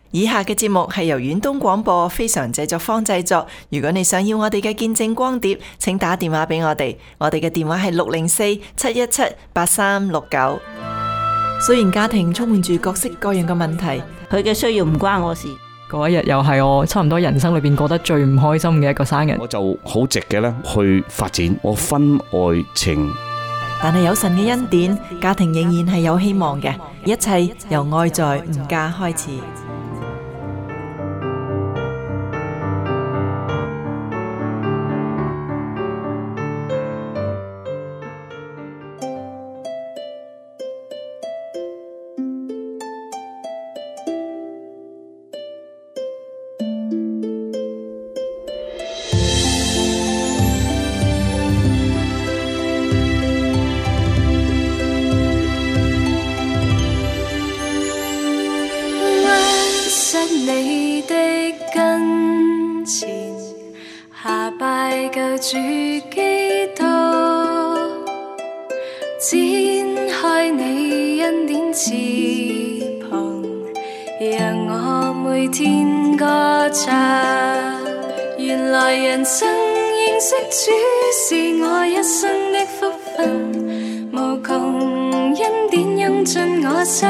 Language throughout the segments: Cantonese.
以下嘅節目係由遠東廣播非常製作坊製作。如果你想要我哋嘅見證光碟，請打電話俾我哋。我哋嘅電話係604-717-8369。雖然家庭充滿住各式各樣嘅問題， 佢嘅需要唔關我事。 嗰一日又係我差唔多人生裏邊過得最唔開心嘅一個生日。 我就好直嘅咧去發展我婚外情。 但係有神嘅恩典，家庭仍然係有希望嘅。一切由愛在吾家開始。 你的跟前，下拜救主基督，展開你恩典翅膀，讓我每天歌唱。原來人生認識主是我一生的福分，無窮恩典湧進我心。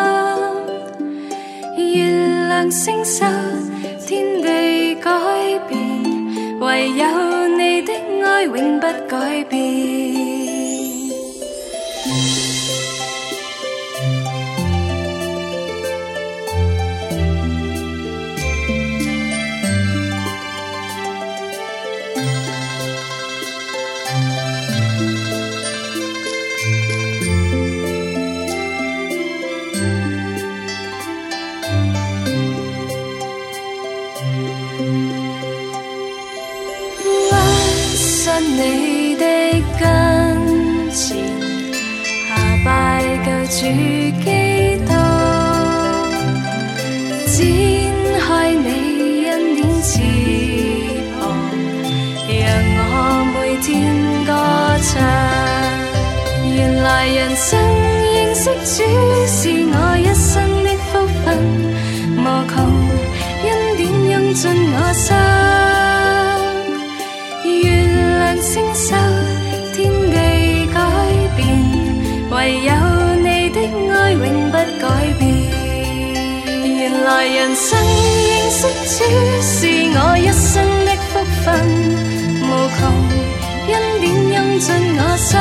月亮星宿，天地改變，唯有你的愛永不改變。你的跟前，下拜救主基督，展開你恩典翅膀，讓我每天歌唱。原來人生認識主是我一生的福分，無窮恩典湧進我心。星宿，天地改變，唯有你的愛永不改變。原來人生認識主是我一生的福分，無窮恩典湧進我心。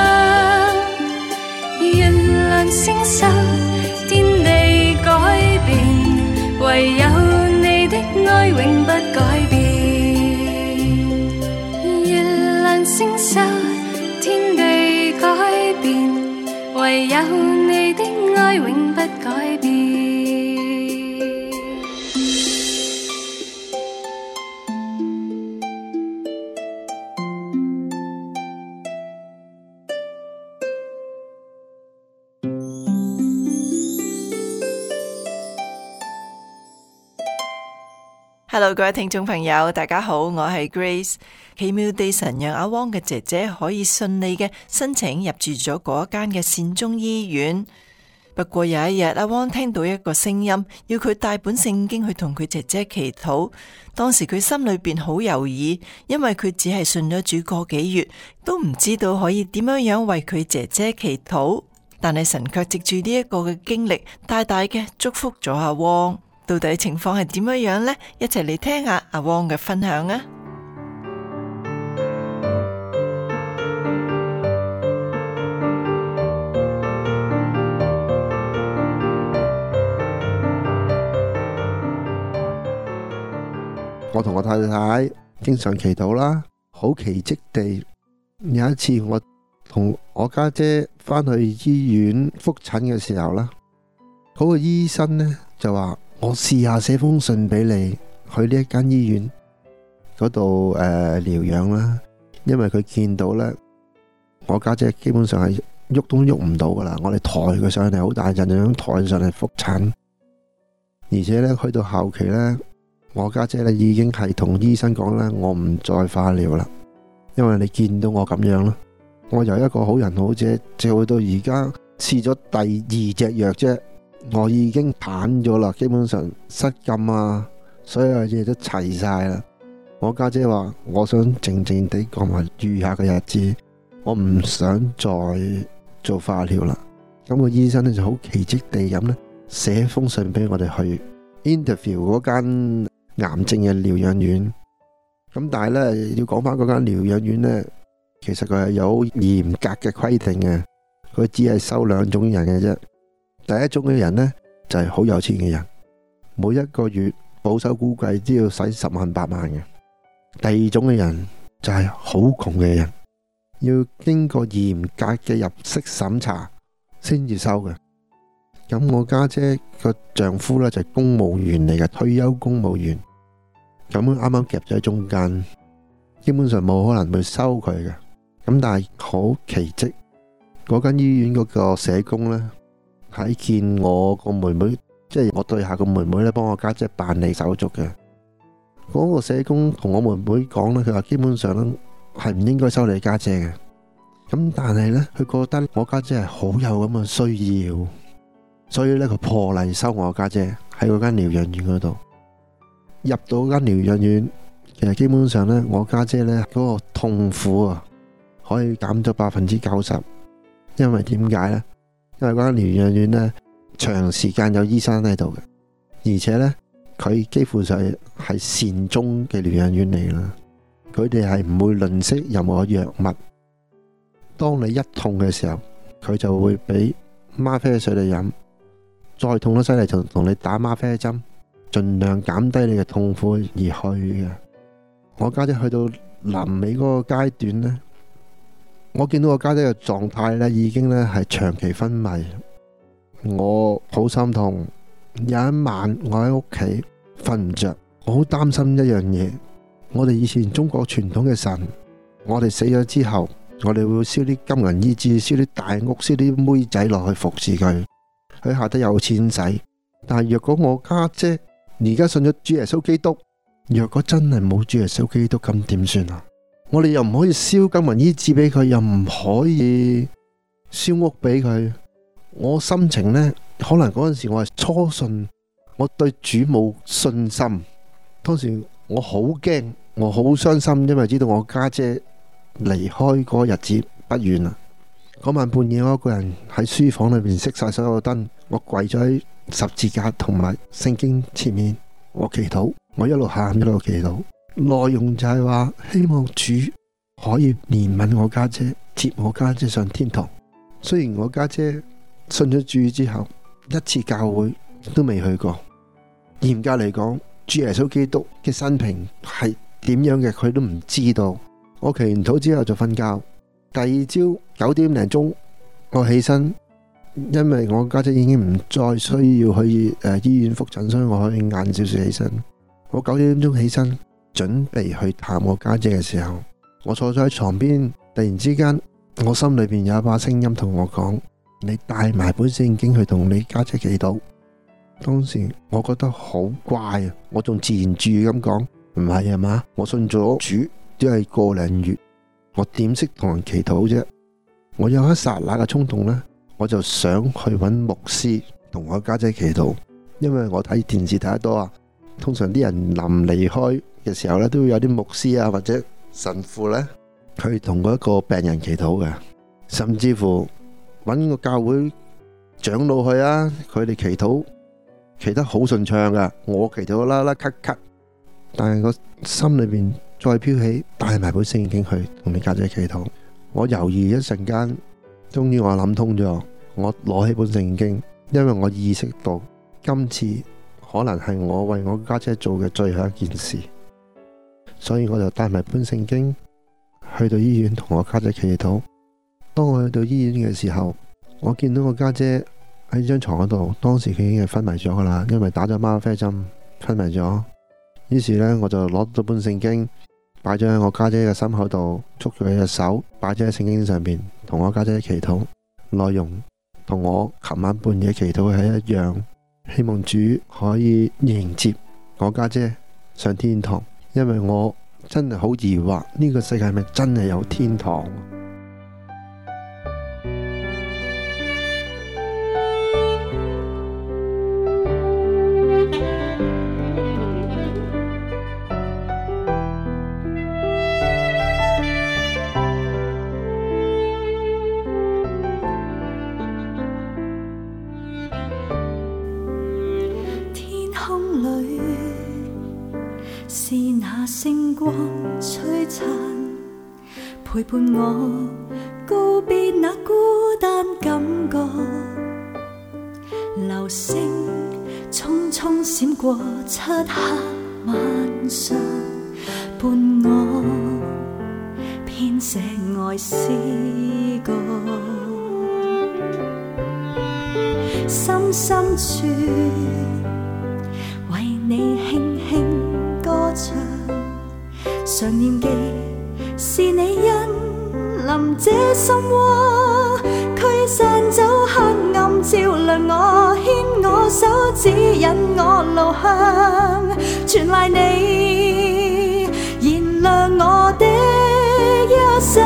月亮星宿，天地改變，唯有你的愛永不改變。星宿，天地改變，唯有你的愛永不改變。 Hello， 各位聽眾朋友，大家好，我係 Grace。奇妙地神讓阿汪嘅姐姐可以順利嘅申請入住咗嗰間嘅善終醫院。不過有一日，阿汪聽到一個聲音，要佢帶本聖經去同佢姐姐祈禱。當時佢心裏邊好猶豫，因為佢只係信咗主個幾月，都唔知道可以點樣為佢姐姐祈禱。但係神卻藉住呢一個嘅經歷，大大嘅祝福咗阿汪。到底情況係點樣呢？一齊嚟聽下阿汪嘅分享啊！ 我同我太太經常祈禱啦，好奇蹟地有一次我同我家姐返去醫院復診嘅時候啦，嗰個醫生呢就話：我試下寫封信俾你去呢一間醫院嗰度療養啦，因為佢見到呢，我家姐基本上係喐都喐唔到噶啦，我哋抬佢上嚟好大陣咁抬上嚟復診，而且呢，去到後期呢，我家姐呢已經係同醫生講呢，我唔再化療啦，因為你見到我咁樣啦，我由一個好人好姐，直到而家試咗第二隻藥啫， 我已經癱咗啦，基本上失禁啊，所有嘢都齊晒啦。我家姐話我想靜靜地過埋餘下嘅日子，我唔想再做化療啦。咁個醫生咧就好奇蹟地咁咧寫封信俾我哋去 interview 嗰間癌症嘅療養院。咁但係咧要講翻嗰間療養院咧，其實佢係有嚴格嘅規定嘅，佢只係收2種人嘅啫。第一種嘅人呢，就係好有錢嘅人，每一個月保守估計都要使10萬8萬嘅。第二種嘅人就係好窮嘅人，要經過嚴格嘅入息審查先至收嘅。咁我家姐個丈夫呢，就係公務員嚟嘅，退休公務員，咁啱啱夾咗喺中間，基本上冇可能會收佢嘅。咁但係好奇蹟，嗰間醫院嗰個社工呢，睇見我個妹妹，即係我對下個妹妹咧，幫我家姐辦理手續嘅。嗰個社工同我妹妹講咧，佢話基本上咧係唔應該收你家姐嘅。咁但係咧，佢覺得我家姐係好有咁嘅需要，所以咧佢破例收我家姐喺嗰間療養院嗰度。入到嗰間療養院，其實基本上咧，我家姐咧嗰個痛苦啊，可以減咗90%。因為點解咧？因為嗰間療養院咧，長時間有醫生喺度嘅，而且咧佢幾乎就係善終嘅療養院嚟啦。佢哋係唔會吝嗇任何藥物。當你一痛嘅時候，佢就會俾嗎啡水你飲，再痛得犀利就同你打嗎啡針，盡量減低你嘅痛苦而去嘅。我家姐去到臨尾嗰個階段咧，我見到我家姐嘅狀態咧，已經咧係長期昏迷。我好心痛。有一晚我喺屋企瞓唔着，我好擔心一樣嘢。我哋以前中國傳統嘅神，我哋死咗之後，我哋會燒啲金銀衣紙，燒啲大屋，燒啲妹仔落去服侍佢，佢下得有錢使。但係若果我家姐而家信咗主耶穌基督，若果真係冇主耶穌基督，咁點算啊？我哋又唔可以燒金銀衣紙俾佢，又唔可以燒屋俾佢。我心情呢，可能嗰陣時我係初信，我對主冇信心。當時我好驚，我好傷心，因為知道我家姐離開嗰日子不遠啦。嗰晚半夜，我一個人喺書房裏面熄晒所有燈，我跪咗喺十字架同埋聖經前面，我祈禱，我一路喊一路祈禱。內容就係話希望主可以憐憫我家姐，接我家姐上天堂。雖然我家姐信咗主之後，一次教會都未去過。嚴格嚟講，主耶穌基督嘅生平係點樣嘅，佢都唔知道。我祈完禱之後就瞓覺。第二朝9點零鐘，我起身，因為我家姐已經唔再需要去醫院復診，所以我可以晏少少起身。我9點鐘起身，準備去探我家姐嘅時候，我坐咗喺床邊，突然之間，我心裏邊有一把聲音同我講：你帶埋本聖經去同你家姐祈禱。當時我覺得好怪啊，我仲自言自語咁講：唔係啊嘛，我信咗主都係個零月，我點識同人祈禱啫？我有一剎那嘅衝動呢，我就想去揾牧師同我家姐祈禱，因為我睇電視睇得多啊。通常啲人臨離開嘅時候呢，都會有啲牧師啊或者神父呢，去同嗰一個病人祈禱嘅，甚至乎揾個教會長老去啊，佢哋祈禱祈得好順暢噶，我祈禱啦啦咳咳，但係個心裏邊再飄起帶埋本聖經去同你家姐祈禱。我猶豫一陣間，終於我諗通咗，我攞起本聖經，因為我意識到今次可能係我為我家姐做嘅最後一件事，所以我就帶埋本聖經去到醫院同我家姐祈禱。當我去到醫院嘅時候，我見到我家姐喺張床嗰度，當時佢已經係昏迷咗噶啦，因為打咗嗎啡針昏迷咗。於是呢，我就攞咗本聖經擺咗喺我家姐嘅心口度，捉住佢嘅手擺咗喺聖經上邊，同我家姐祈禱。內容同我琴晚半夜祈禱係一樣，希望主可以迎接我家姐上天堂，因為我真係好疑惑呢個世界係咪真係有天堂？ 裏，是那星光璀璨，陪伴我告別那孤單感覺。流星匆匆閃過漆黑晚上，伴我編寫愛詩歌。心深處為你輕輕歌唱，常念記是你因臨這心窩，驅散走黑暗，照亮我，牽我手，指引我路向，全賴你燃亮我的一生。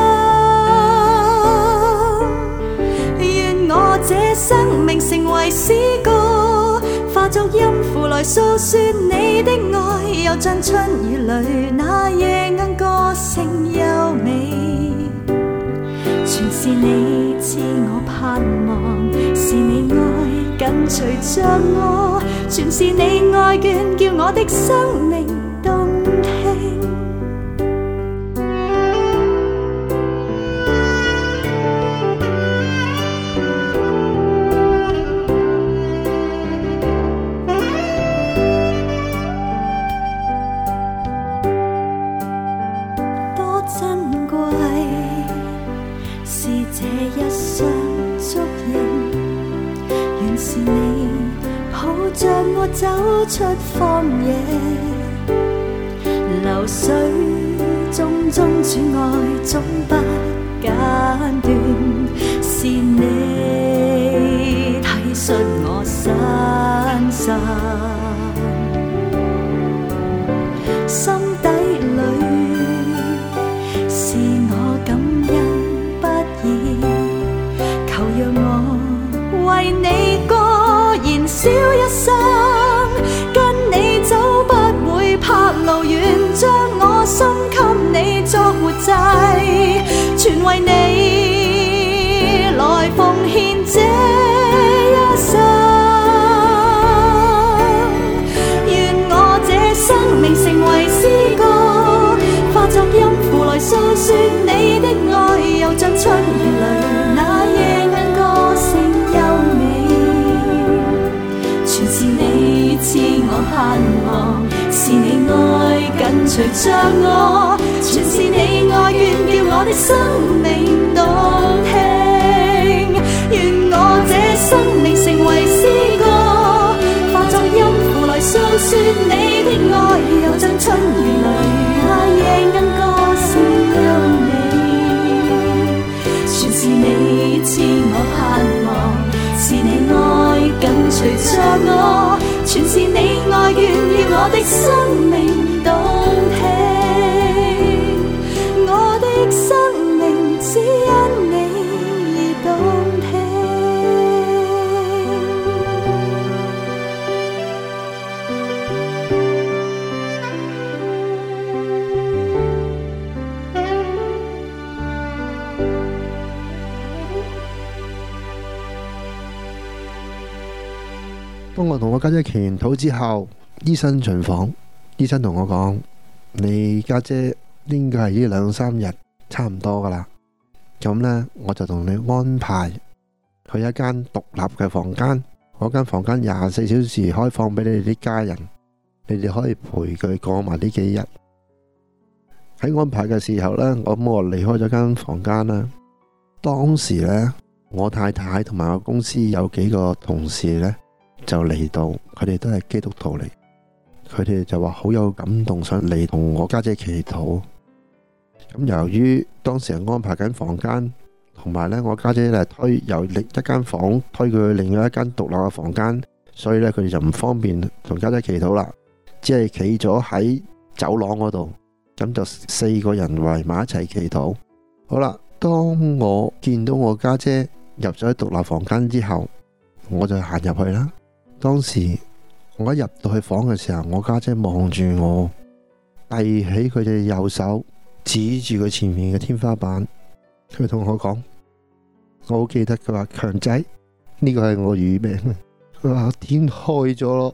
願我這生命成為詩歌，化作音符來訴說你的愛，又像春雨裏那夜鶯歌聲優美。全是你賜我盼望，是你愛緊隨着我，全是你愛眷叫我的生命動聽。走出荒野，流水淙淙主愛總不間斷，是你體恤我身上，心底裏是我感恩不已，求讓我為你歌燃燒一生，拍路遠，將我心給你作活祭，全為你來奉獻這一生。願我這生命成為詩歌，化作音符來訴說你的愛，又像春雨裏那夜鶯歌聲優美。全是你賜我盼望，是你愛緊隨着我，全是你愛願叫我的生命動聽。願我這生命成為詩歌，化作音符來訴說你的愛，又像春雨裏那夜鶯歌聲優美。全是你賜我盼望，是你愛緊隨着我，全是你愛願要我的生命動聽，我的生命只因你而動聽。 當我同我家姐祈完禱之後，醫生進房，醫生同我講：你家姐應該係呢2-3日差唔多噶啦。咁呢，我就同你安排去一間獨立嘅房間，嗰間房間24小時開放俾你哋啲家人，你哋可以陪佢過埋呢幾日。喺安排嘅時候呢，我離開咗間房間啦。當時呢，我太太同埋我公司有幾個同事呢，就嚟到，佢哋都係基督徒嚟，佢哋就話好有感動，想嚟同我家姐祈禱。咁由於當時係安排緊房間，同埋呢我家姐係由另一間房推佢去另外一間獨立嘅房間，所以呢，佢哋就唔方便同家姐祈禱啦，只係企咗喺走廊嗰度，咁就4個人圍埋一齊祈禱。好啦，當我見到我家姐入咗喺獨立房間之後，我就行入去啦。當時我一入到去房嘅時候，我家姐望住我，遞起佢隻右手，指住佢前面嘅天花板，佢同我講：我好記得，佢話強仔，呢個係我乳名。佢話天開咗咯，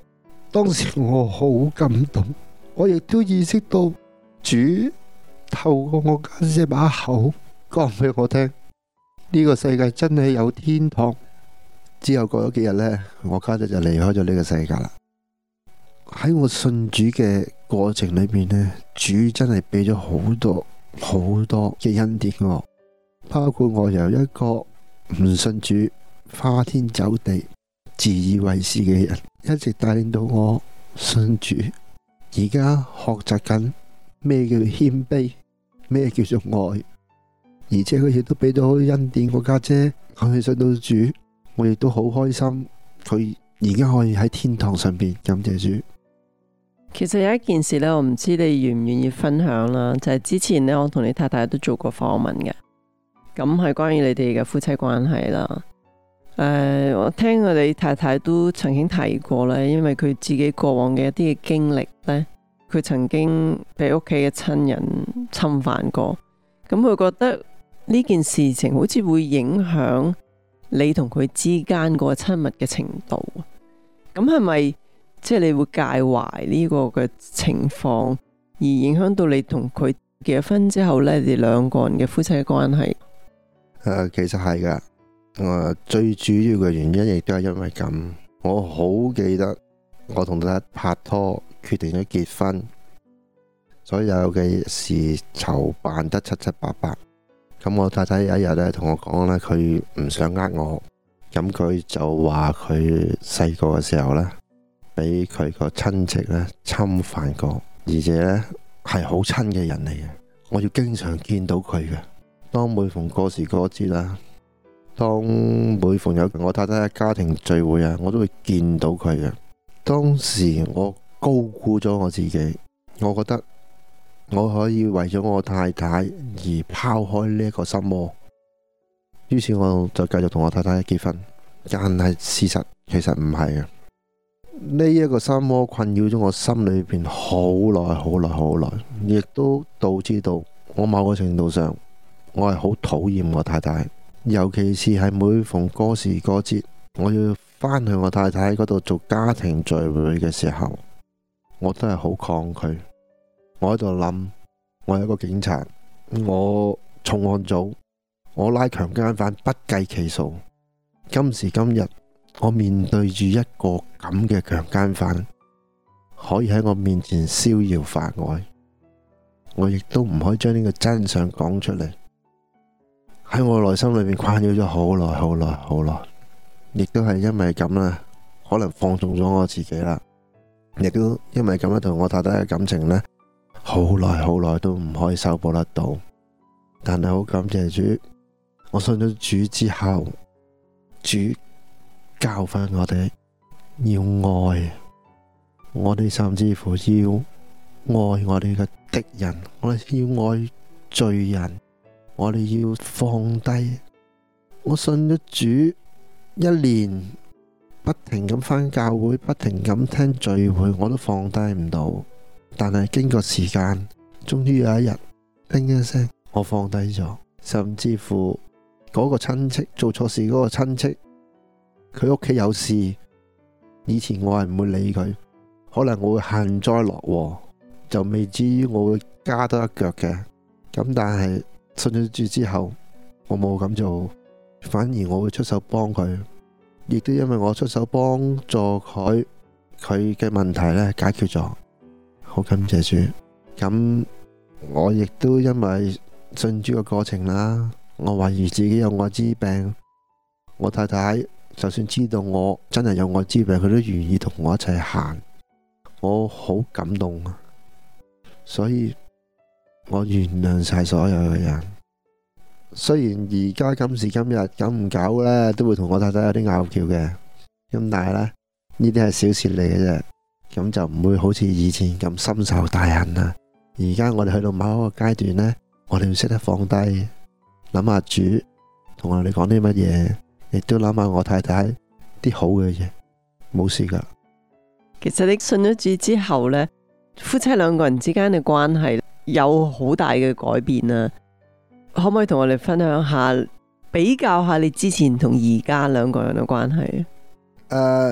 當時我好感動，我亦都意識到主透過我家姐把口講俾我聽，呢個世界真係有天堂。之後過咗幾日呢，我家姐就離開咗呢個世界啦。喺我信主嘅過程裏面呢，主真係俾咗好多好多嘅恩典我，包括我由一個唔信主、花天酒地、自以為是嘅人，一直帶領到我信主。而家學習緊咩叫謙卑，咩叫做愛，而且佢亦都俾咗好多恩典我家姐，佢信到主，我亦都好開心。佢而家可以喺天堂上邊，感謝主。 其實有一件事呢，我唔知你願唔願意分享啦，就係之前呢，我同你太太都做過訪問嘅，咁係關於你哋嘅夫妻關係啦。我聽過你太太都曾經提過咧，因為佢自己過往嘅一啲嘅經歷呢，佢曾經被屋企嘅親人侵犯過，咁佢覺得呢件事情好似會影響你同佢之間嗰個親密嘅程度。咁係咪即係你會介懷呢個嘅情況，而影響到你同佢結咗婚之後呢，你哋兩個人嘅夫妻嘅關係？ 其實係噶。最主要嘅原因亦都係因為咁，我好記得我同佢拍拖，決定咗結婚，所有嘅事籌辦得七七八八。咁我太太有一日咧同我講咧，佢唔想我，咁佢就話佢細個嘅時候咧，俾佢個親戚咧侵犯過，而且咧係好親嘅人嚟嘅，我要經常見到佢嘅。當每逢過時過節啦，當每逢有我太太嘅家庭聚會啊，我都會見到佢嘅。當時我高估咗我自己，我覺得我可以為咗我太太而拋開呢一個心魔，於是我就繼續同我太太結婚。但係事實其實唔係嘅，呢一個心魔困擾咗我心裏邊好耐，亦都導致到我某個程度上我係好討厭我太太。尤其是係每逢過時過節，我要返去我太太嗰度做家庭聚會嘅時候，我都係好抗拒。我喺度諗，我係一個警察，我重案組，我拉強姦犯不計其數。今時今日，我面對住一個咁嘅強姦犯，可以喺我面前逍遙法外，我亦都唔可以將呢個真相講出嚟。喺我內心裏面困擾咗好耐，亦都係因為咁啦，可能放縱咗我自己啦，亦都因為咁樣同我太太嘅感情呢，好耐都唔可以修補得到。但係好感謝主，我信咗主之後，主教訓我哋要愛，我哋甚至乎要愛我哋嘅敵人，我哋要愛罪人。我哋要放低。我信咗主一年，不停咁返教會，不停咁聽聚會，我都放低唔到。但係經過時間，終於有一日，叮一聲，我放低咗。甚至乎嗰個親戚做錯事，嗰個親戚佢屋企有事，以前我係唔會理佢，可能我會幸災樂禍，就未至於我會加多一腳嘅。咁但係信咗主之後，我冇咁做，反而我會出手幫佢，亦都因為我出手幫助佢嘅問題呢解決咗，好感謝主。咁我亦都因為信主嘅過程啦，我懷疑自己有愛滋病，我太太就算知道我真係有愛滋病，佢都願意同我一齊行，我好感動啊！所以我原諒晒所有嘅人，雖然而家今時今日久唔久呢都會同我太太有啲拗撬嘅，咁但係呢啲係小事嚟嘅啫，咁就唔會好似以前咁深仇大恨啦。而家我哋去到某一個階段呢，我哋要識得放低，諗下主同我哋講啲乜嘢，亦都諗下我太太啲好嘅嘢，冇事噶。 其實你信咗主之後呢，夫妻兩個人之間嘅關係有好大嘅改變啊！可唔可以同我哋分享下，比較下你之前同而家兩個人嘅關係？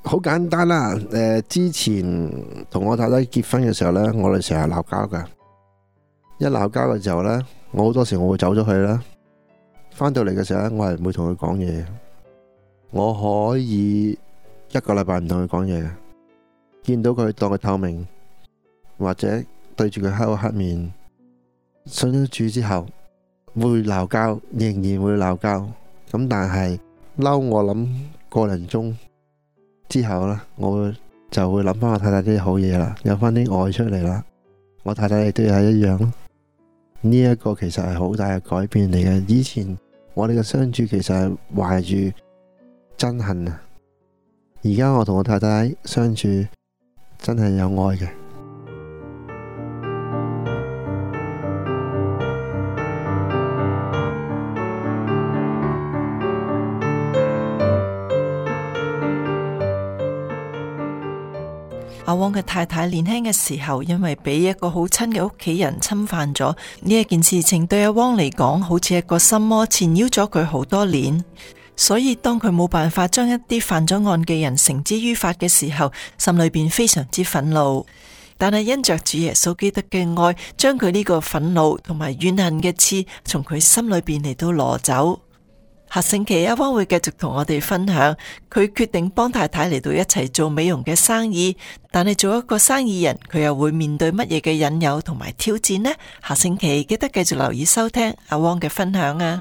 好簡單啦。之前同我太太結婚嘅時候呢，我哋成日鬧交噶。一鬧交嘅時候呢，我好多時我會走咗去啦。翻到嚟嘅時候呢，我係唔會同佢講嘢。我可以一個禮拜唔同佢講嘢嘅，見到佢當佢透明，或者對住佢黑口黑面。信咗主之後會鬧交，仍然會鬧交。咁但係嬲，我諗個零鐘之後呢，我就會諗翻我太太啲好嘢啦，有翻啲愛出嚟啦。我太太亦都係一樣咯。呢一個其實係好大嘅改變嚟嘅。以前我哋嘅相處其實係懷住憎恨啊，而家我同我太太相處真係有愛嘅。 阿汪嘅太太年輕嘅時候，因為俾一個好親嘅屋企人侵犯咗，呢一件事情對阿汪嚟講，好似一個心魔纏繞咗佢好多年。所以當佢冇辦法將一啲犯咗案嘅人繩之於法嘅時候，心裏邊非常之憤怒。但係因着主耶穌基督嘅愛，將佢呢個憤怒同埋怨恨嘅刺從佢心裏邊嚟到攞走。下星期阿汪會繼續同我哋分享，佢決定幫太太嚟到一齊做美容嘅生意，但係做一個生意人，佢又會面對乜嘢嘅引誘同埋挑戰呢？下星期記得繼續留意收聽阿汪嘅分享啊！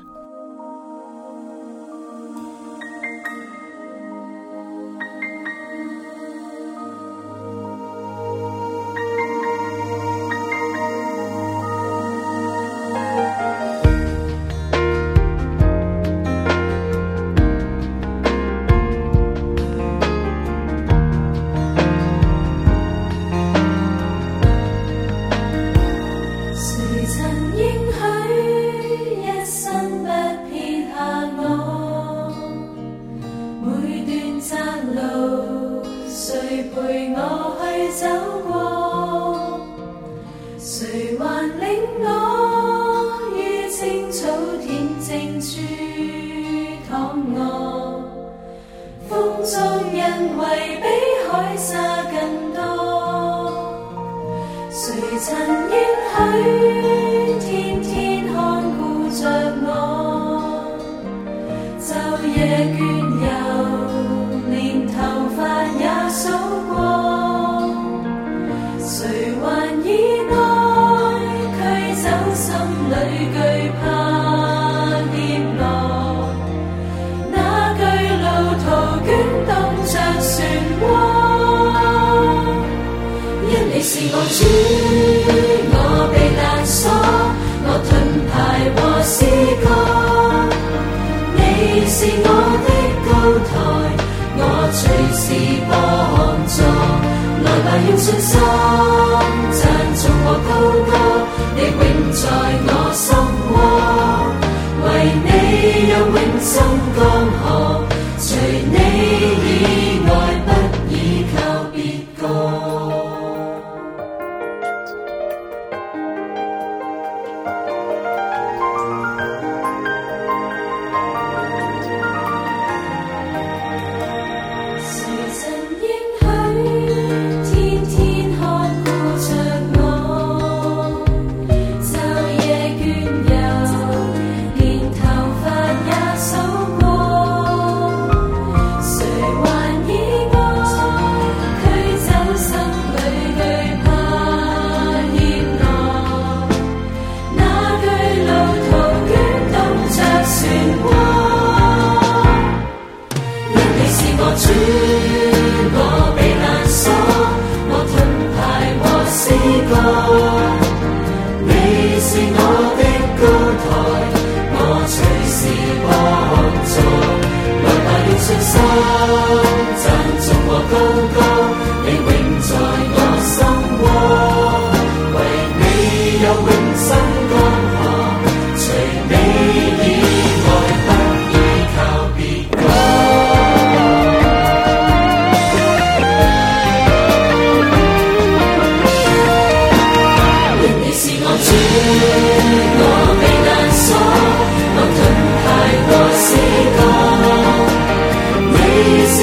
你是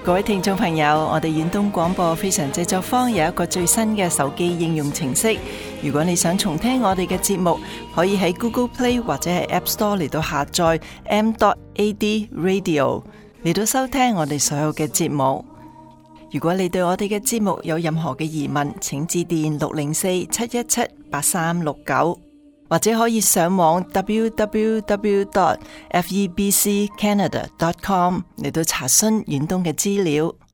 各位聽眾朋友，我哋遠東廣播非常製作坊有一個最新嘅手機應用程式。如果你想重聽我哋嘅節目，可以喺 Google Play 或者係 App Store 嚟到下載 m.ad Radio 嚟到收聽我哋所有嘅節目。如果你對我哋嘅節目有任何嘅疑問，請致電604-717-8369，或者可以上網 www.febccanada.com 嚟到查詢遠東嘅資料。